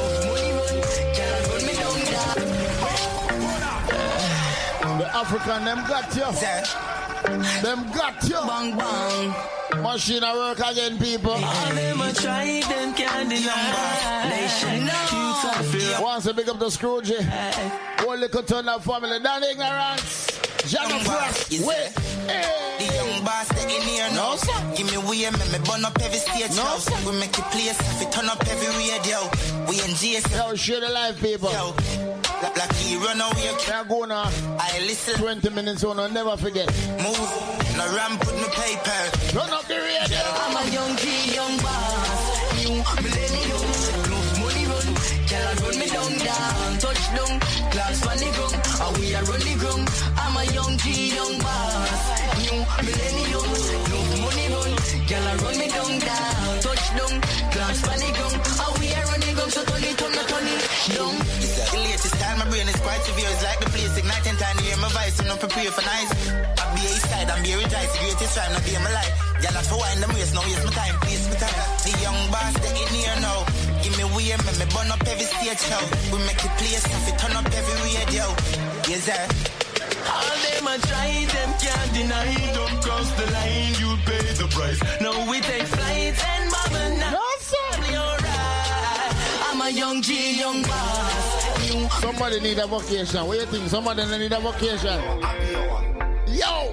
The African, them got you. Them got you. Bang, bang. Machine at work again, people. All them a try, them can't deny. Nation, once they big up the Scrooge. One little turn of family. That ignorance. Jana Frost. Wait. The Young Boss, they in here now. No, sir. Give me way, make me burn up every stage no, show. Sir. We make it place if it turn up every radio. We in G S. Yo, share the live, people. Yo. Like, like he run away. They're going on. I listen. twenty minutes on, I'll never forget. Move. No ramp with no paper. Run up the radio. I'm a young G, young boss. New millennium. Love money run. Can I run me down, down. Touchdown. Class on the ground. And we are run the ground. I'm a young G, young boss. New millennium. Love money run. Can I run me down, down. Touchdown. Class on the ground. And we are run the ground. So turn it, turn it, turn it. Down. The latest style, my brain is quite severe. It's like the place igniting time to hear my voice. I'm not prepared for nice. I be a side, I'm be a rejoice. The greatest time, not be in my life. Y'all have to wind them waist, now waste my time, please my time. The Young Boss, they in here now. Give me way, make me burn up every stage show. We make it place, if it turn up every radio. Yes, sir. All them a try, them can't deny. Don't cross the line, you'll pay the price. Now we take flights and bubble now. No, sir. Alright. I'm a young G, young boss. Somebody need a vacation. What do you think? Somebody need a vacation. Yo!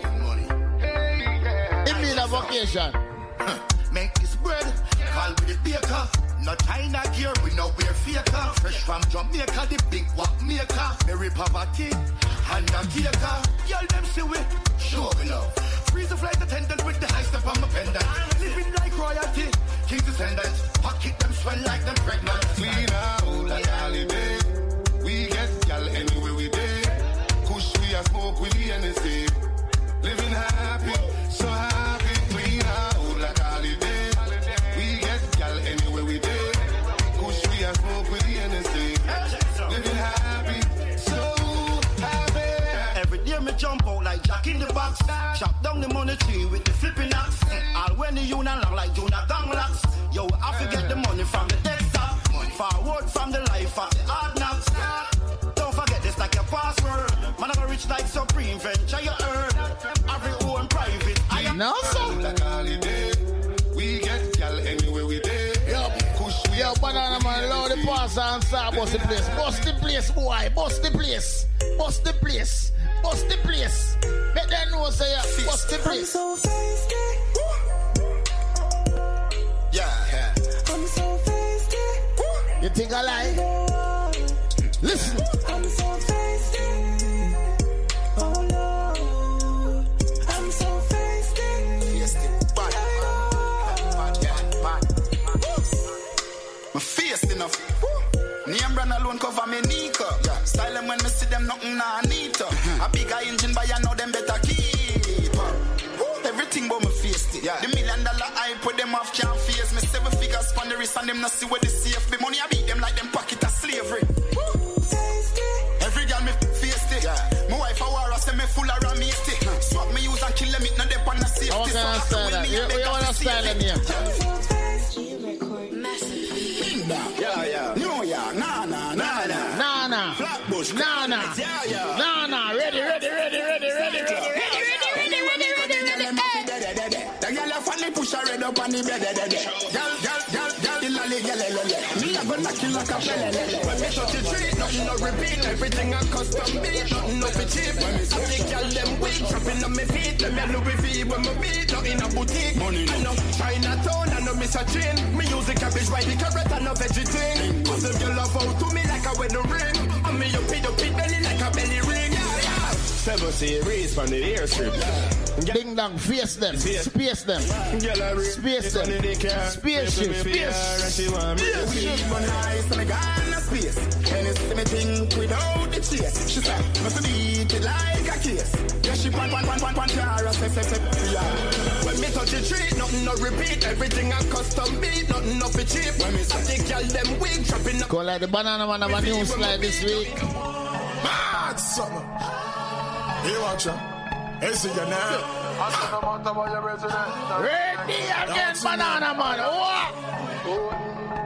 It need a vacation. Make this bread, call with the baker. No China gear, we no wear faker. Fresh from Jamaica, the big walk maker. Mary poverty, and a caker. Y'all them see we, sure we love. Freeze the flight attendant with the high step on my pendant. Living like royalty, king's descendants. Pocket them swell like them pregnant. Clean out like holiday. We get y'all anywhere we day. Kush we a smoke with the N S A. Living happy, so happy. Clean out like holiday. We get y'all anywhere we day. Kush we a smoke with the N S A. Living happy, so happy. Every day me jump out like Jack in the box. Chop down the money tree with the flipping axe. All when the union long like Jonathan locks. Yo, I forget the money from the desktop. Forward from the life of the hard knocks. Don't forget this like your password. Man, I rich like Supreme Venture you earn. Every own private. I am no, sir. Like holiday. We get y'all anywhere we day. Yo, yo, banana man, load the pass and start bust the place. Bust the place, boy. Bust the place. Bust the place. Bust the place. Let them know say ya. Bust the place. I'm so thirsty. Yeah, yeah. I'm so thirsty. You think I lie? Listen. I'm so thirsty. Oh Lord. I'm so thirsty. Thirsty. Bad. Bad, yeah, bad. My face enough. Name brand alone cover me Nico. Yeah. Style them when me see them nothing nah need to. A bigger engine but I know them better keep up. Everything but my face it. Yeah. The million dollar I put them off can't face me. Seven figures on the wrist and them not see where they safe. The money I beat them like them pocket of slavery. Every girl me face it. Yeah. My wife a war say me full of ramate. Swap me use and kill them, it not dep on the safety. I want to understand that. You, you understand that here. Yeah, yeah. No, yeah. Nah, nah, nah, nah. Nah, nah. Flatbush. Nah, nah. Yeah, yeah. Nah, nah. Ready, ready, ready, ready, ready, ready, ready, ready, ready, ready, ready, ready. The girl a funny push her head up on the bed. Girl, girl, girl, girl, the lolly, girl, lolly. Me a go knock you like a pele. When me touch the tree, nothing no repeat. Everything a custom beat, nothing no for cheap. When me see the girl them weak, chopping on me feet. Them a Louis V when me beat, not in a boutique. Money no. I know Chinatown, I know Mister Chain. Me use the cabbage by the carrot and no veggie thing. Cause the girl love out to me like a wedding ring. And me up it up it belly like a belly ring. Yeah, yeah. Seven series from the airstrip. Ding dong, face them, space them, space them, spaceship, space. She one nice and I got no space. And it's me think without the chase. She said, must beat it like a case. Yeah, she pan pan pan pan pan car, say say say. Yeah. When me touch the tree, nothing no repeat. Everything a custom beat, nothing no for cheap. When me see the girl them wig dropping up. Call like the banana man of a new slide this week. Mad summer. Hey, watch out. Hey, see you now. Ready again, banana man. What?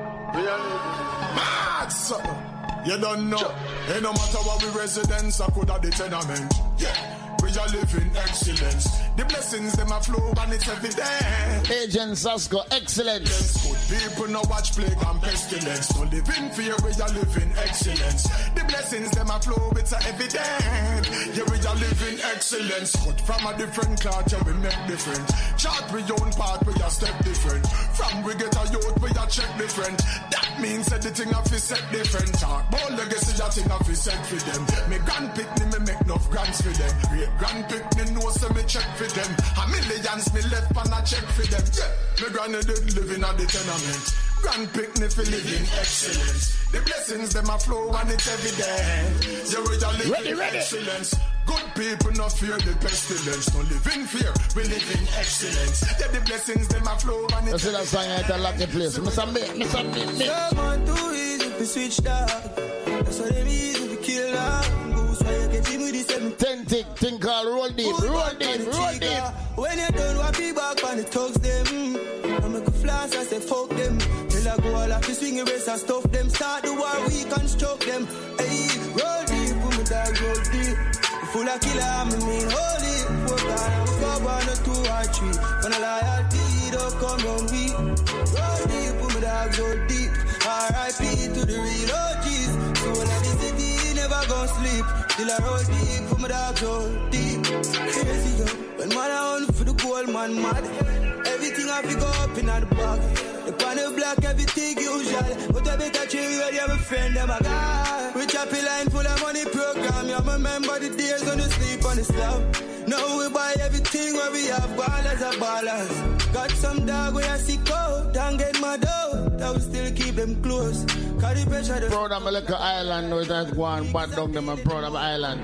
Mad summer. You don't know. Hey, no matter what we residents, I could have the tenement. Yeah. We are living excellence. The blessings them a flow and it's evident. Agent Sasko, excellence. Good people no watch plague and pestilence. No live in fear, we are living excellence. The blessings them a flow, it's evident. Yeah, we are living excellence. Cut from a different cloth, yeah, we make different. Chart we own part, we are step different. From we get a youth, we are check different. That means that the thing of is set different. Talk about legacy, that thing of is set for them. Me grand pick me, me make enough grants for them. Great grand pick me know, so me check for them. A millions me left and I check for them. Yeah, me granny did living at the tenement. Grand pick me for living excellence. The blessings them a flow and it's evident. Yeah, we are living ready, ready. Excellence. Good people not fear the pestilence. No live in fear, we live in excellence. Yeah, the blessings them a flow and it's evident. You see that song at a lucky place. Mister Me, Mister Me, Me. Someone too easy to switch dog. That's why they easy to kill dog. Ten tick, thing called roll deep, roll deep, roll deep. When you done what be back on the thugs them, I make a flash, I say fuck them. Till I go all off the swing race and stuff them. Start the war, we construct them. Hey, roll deep, put me dog roll deep. Full of killer, I mean holy. Four down, I'm one or two or three. When I loyalty, don't come on me. Roll deep, put me dog roll deep. R I P to the real O Gs. So when I visit the never gon' sleep. Till I roll deep, put my dogs roll deep. Crazy yo, when man I hunt for the gold man mad. Everything I pick up in the bag. The panel black, everything usual. But I better chill ready, I'm a friend, them a guy. We choppy line full of money program. You remember the days when you sleep on the slab. Now we buy everything where we have ballers are ballers. Got some dog where I see cold, and get my dough. That will still keep them close. Carry pressure. The proud of my little island, no, that's one bad dog them. I'm proud of my island.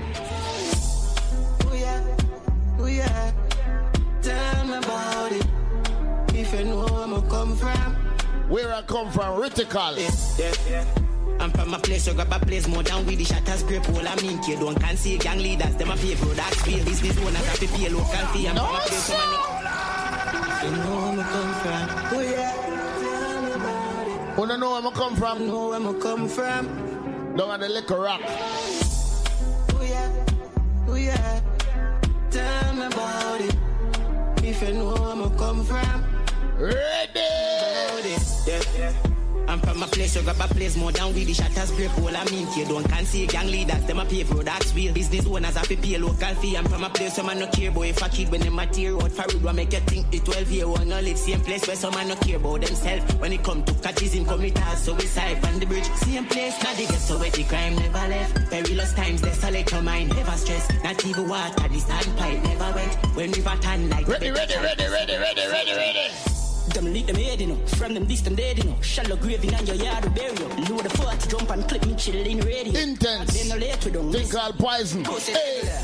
Oh yeah, oh yeah. Tell me about it. If you know where I come from. Where I come from, Ritical. Yeah, yeah, yeah. I'm from a place, you grab a place more than with the shatters grip. All I mean, you don't can see gang leaders, them a pay products, feel business owners have to pay local fee. I'm from a place, so you know where I come from. Oh yeah. You don't know where I come from? You know where I come from. Down at the Liquor Rock. Oh yeah, oh yeah. Tell me about it. If you know where I come from. Ready! Yeah, yeah. I'm from a place, you grab a place more than with the shatters grip. All I mean, you don't can see gang leaders, them a pay products wheel. Business owners have to pay local fee. I'm from a place where man no care about if a kid when them a tear out for road, what make you think the twelve year old no live same place where some man no care about themselves. When it come to catches in committed suicide on the bridge, same place. Now they get so wet the crime never left. Perilous times, desolate your mind, never stress. Not even water, the standpipe never went. When we turn like ready, ready, ready, ready, ready, ready, ready. Them lead them head, you know. From them this, them dead, you know. Shallow grave in your yard, burial. Load the forty, jump and clip me, chill in radio. Intense. Then no late with them. Think called poison. Hey.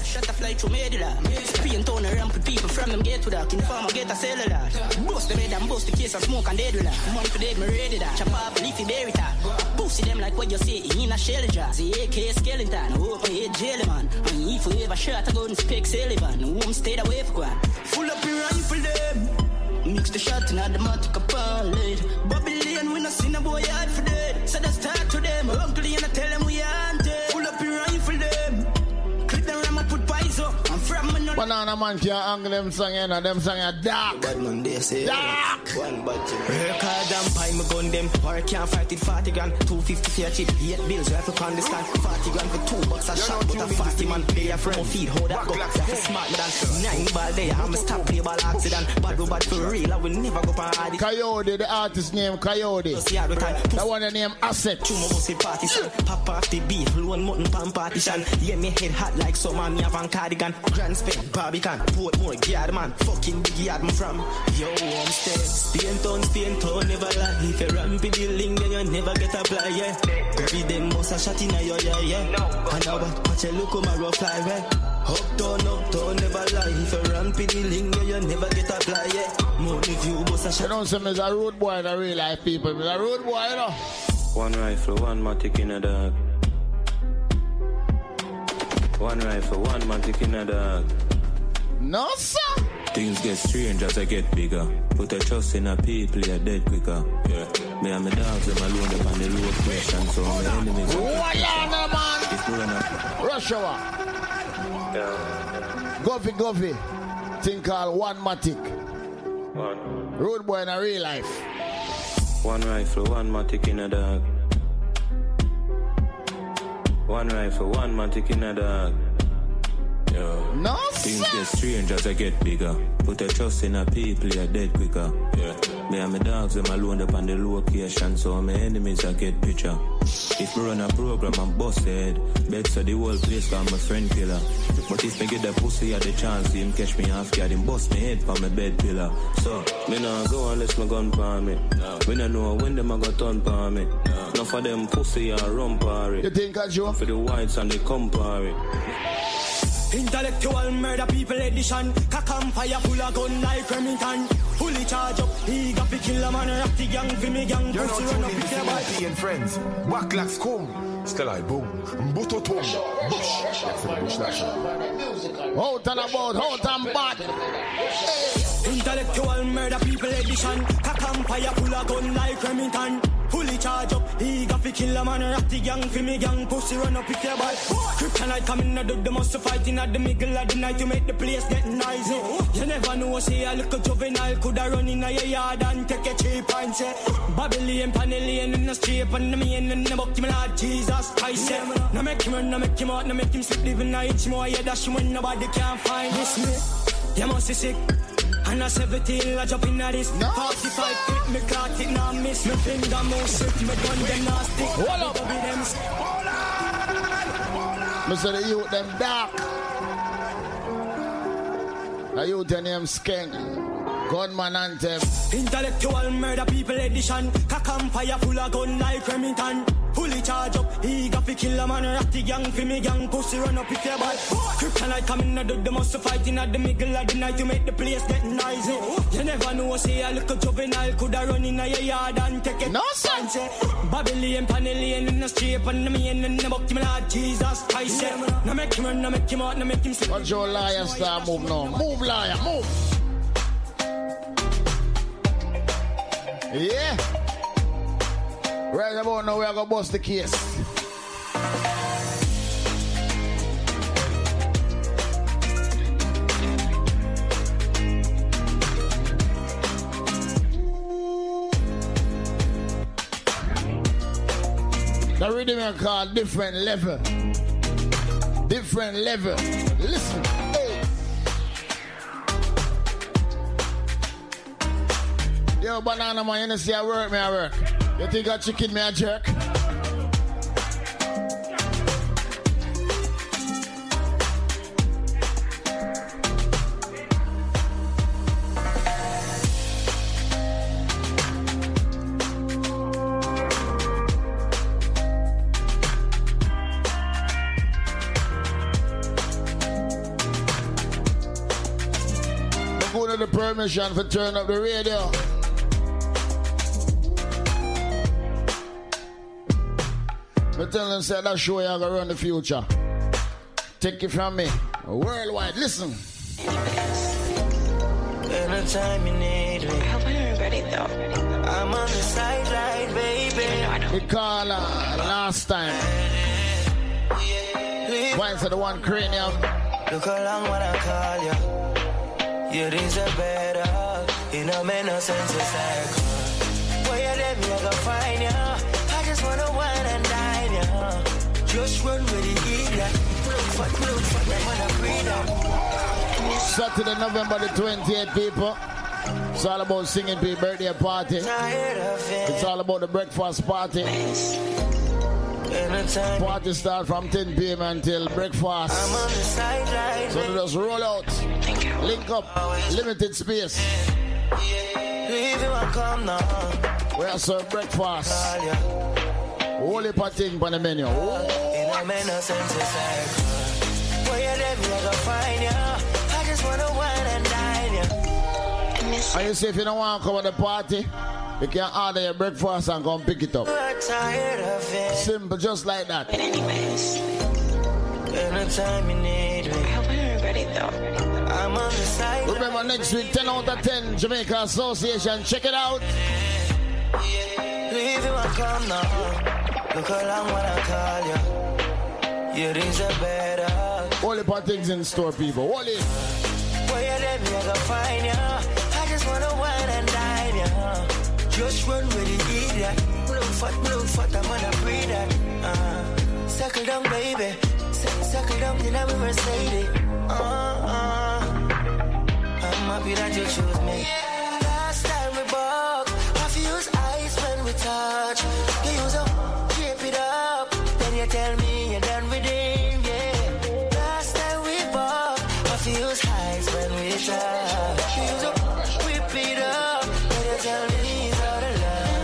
Shut a fly through medulla. Paint on a ramp with people from them get to that. In farm I get a cellular. Bust the bed and bust the case and smoke and dead with that. Money for dead, me ready that. Chop off leafy berry that. Pussy them like what you say in a shell jar. The A K skeleton. Hope my head jelly man. And if you ever shot a gun speak Sullivan. Home stayed away for one. Full up your rifle them. Mix the shot in the matic upon lid. Babylon we no seen a boy hard for dead. So that's talk to them. Uncle and I tell them we aren't dead. Full up your rifle them. Click the ram and put pies up. I'm from another. Banana man can't angle them song in and them song are dark. Bad man they say dark. One bad thing. Record and pie my gun them. Or I can't fight it forty grand. two fifty for a chip. Eight bills you have to understand. forty grand for two bucks a shot. But a forty man play a friend. Feed how that go. You have to smart me than nine ball there. I'm a stop play ball accident. Bad go bad for real. I will never go for hard. Coyote, the artist name Coyote. That one the name Asset. Two more bossy partition. Pop off the beat. Loan mutton pan partition. Yeah, me head hot like summer. Me have a cardigan. Grand spin. Barbican. Portmore. Gear man. Fucking big yard me from. Yo, I'm staying. Stay town, stay town. Never lie. If you ramp in the link, then you never get a fly, yeah. Every day must a shot in a yo, yeah, yeah. And now watch a look on my rough fly, yeah. Uptown, uptown, never lie. If you ramp in the link, then you never get a fly, yeah. More if you bust a shot. You don't say me a road boy, the real life people. Me a road boy, you know. One rifle, one matic in a dog. One rifle, one matic in a dog. No, sir. Things get strange as I get bigger. Put a trust in a people, you're dead quicker. Yeah. Me and my dogs, them alone up on the low question. So my enemies. What on, man? It's going up. Rush hour. Yeah. Goffy, Goffy. Thing called One Matic. One. Road boy in a real life. One rifle, one matic in a dog. One rifle, one matic in a dog. Yeah. No, Things sir. get strange as I get bigger. Put a trust in a people, you're dead quicker. Yeah. Me and my dogs, them alone up on the location. So my enemies, I get picture. If we run a program, I'm busted. Bet so the whole place got my friend killer. But if me get the pussy at the chance, him catch me half guard, him bust me head for my bed pillar. So, me nah go unless my gun palm me. No. We don't know when them a got turn palm me. No. Enough for them pussy and run party. You think I Joe? For the whites and they come party. Intellectual murder people edition. Cock and fire full of gun like Remington. Fully charge up, he got to kill a man. Rock the gang for me gang. You're Pussy not run up tuning with to your boy. C P and friends. Wacklax come. Still I boom. Mbuto tom. Bush. That's the Bush national. Out and about, out and bad. Intellectual murder people edition. Cock and fire full of gun like Remington. Fully charge up, he got to kill a man. Rock the gang for me gang. Pussy run up with your boy. Kryptonite coming out of the most fighting at the middle of the night to make the place get noisy. You never know, say a little juvenile coulda run in your yard and take a cheap and say Babylon, Panellian in the street and the main and the buck him Lord Jesus Christ. No make him run, no make him out, no make him sleep, living a itch more, yeah, dash when nobody can find this me. You must be sick. And I seventeen, I jump in at this. No. forty-five feet, me clock it, now miss. Me finger more shit, me gun them now stick. Hold up. Me say the youth them dark. The youth them name Skeng. Gunman anthem. Intellectual murder people edition. Cock and fire full of gun like Remington. Fully charge up, he got to kill a man. Rock the gang for me gang. Pussy run up with your boy. Kryptonite coming out of the most fighting at the middle of the night to make the place get noisy. You never know, say a little juvenile coulda run in your yard and take it. No, son. Babylon, Panellian in the street and the main and the buck him Lord Jesus Christ. No make him run, no make him out, no make him sleep. Watch your lion star move now. Move, lion, move. Yeah. Right about now, we are going to bust the case. The rhythm is called Different Level. Different Level. Listen. Hey. Yo, banana man, you know see I work, me I work. You think I chicken me a jerk? permission for turn up the radio. I tell them, say that show you're gonna run the future. Take it from me. Worldwide, listen. Anytime you need me. I hope I'm ready though. I'm on the sideline, baby. We call uh, last time. Why is it the one cranium? Look how long when I call you. You deserve better. You know, make no sense to cycle. Where you let me, I go find you. I just wanna wine and dine you. Just run with the heat, like. Look for, look for them when I breathe out. Saturday, November the twentieth, people. It's all about singing people birthday party. It's all about the breakfast party. Party start from ten p.m. until breakfast. So they just roll out, link up, limited space. We are serving breakfast. Whole heap of things on the menu. I just wanna wine and dine you. And you say if you don't want to come to the party, you can order your breakfast and come pick it up. Simple, just like that. But anyways, anytime you need me. I hope I'm ready though. I'm on the side. Remember next week, ten out of ten, Jamaica Association. Check it out. Leave you and come now. Look how long when I call you. You deserve better. All the things in store, people. All it. Where you let me, I go find you. I just wanna wine and dine you. Just run with the heat, yeah. Blue fat, blue fat, I'm gonna breathe that. Uh, Circle down, baby. Circle down, you know we Mercedes. Uh, uh. I'm happy that you choose me. Last time we buck, I feel ice when we touch. You use up, keep it up. Then you tell me you're done with him, yeah. Last time we buck, I feel ice when we touch. You use up, whip it up. Then you tell me he's out of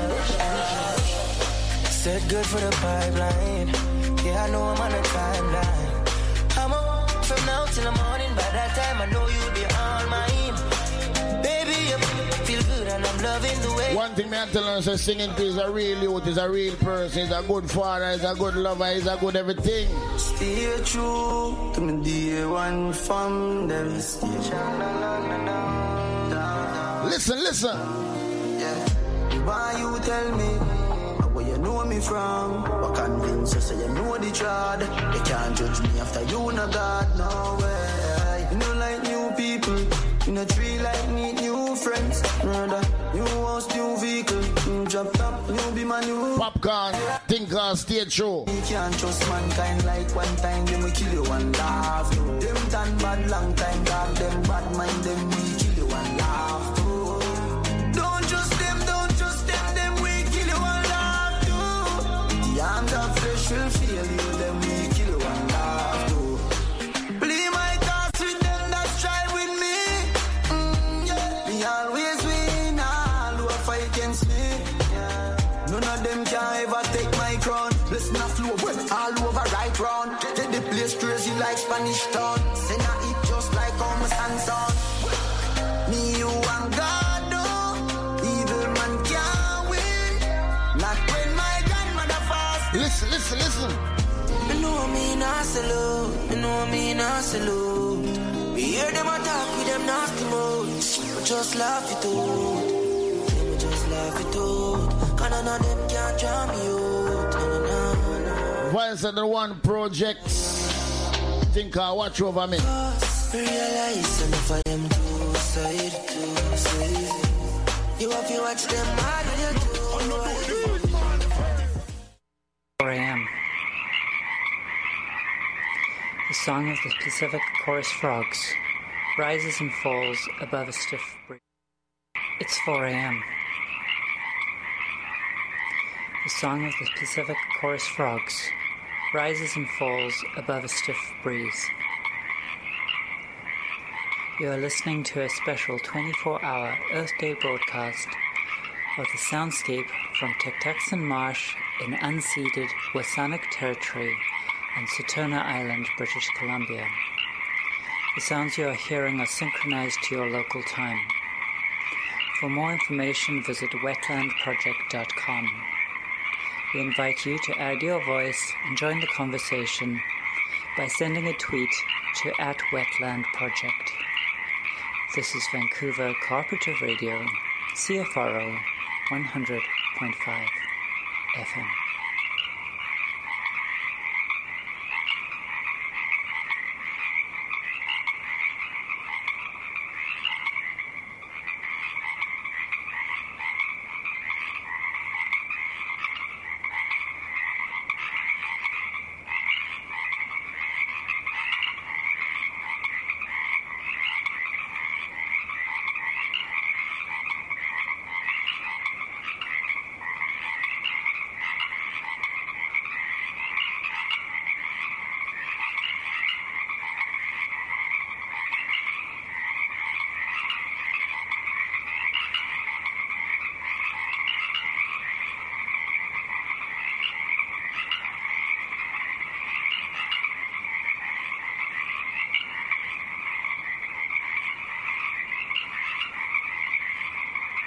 love. Said good for the pipeline. Yeah, I know I'm on a timeline. I'm up from now till the morning. By that time, I know you'll be all mine. Baby, you feel good and I'm loving the way. One thing I'm telling you is singing is a real youth, is a real person, is a good father, is a good lover, is a good everything. Stay true to me, dear one from them. Listen, listen. Yeah. Why you tell me? Where you know me from? What convince you say you know the trad? You can't judge me after you know God, no way. You know like new people, you know tree like meet new friends. Brother, new house, new vehicle, new job top, new be my new popcorn, think I'll stay true. You can't trust mankind like one time, them we kill you and laugh. No. Them tan bad long time, dog, them bad mind, them we kill you and laugh. Too. Don't trust them, don't trust them, them we kill you and laugh too. The arms of flesh will fail you, them we kill you and laugh too. Play my cards with them that strive with me. Mm, yeah. Me always win, all who fight against me. Yeah. None of them can ever take my crown. Let's not flow well, all over right round. Take the place crazy like Spanish town. Say now it just like how my son's on. Me, you and God, no. Evil man can't win. Not when my grandmother fast. Listen, listen, listen. You know me not salute. You know me not salute. We hear them attack with them nasty moods. But just laugh it out. Say me just laugh it out. Cause none of them can drown me out. No, no, no. Voice of the One Project. Think I'll watch over me. Realize enough of them two side, two side. You have to watch them hard with you too. four a.m. The song of the Pacific Chorus Frogs rises and falls above a stiff breeze. It's four a.m. The song of the Pacific Chorus Frogs rises and falls above a stiff breeze. You are listening to a special twenty-four hour Earth Day broadcast of the soundscape from Tucktuxon Marsh in unceded Wasanic territory on Saturna Island, British Columbia. The sounds you are hearing are synchronized to your local time. For more information, visit wetland project dot com. We invite you to add your voice and join the conversation by sending a tweet to at Wetland Project. This is Vancouver Cooperative Radio, C F R O one hundred point five F M.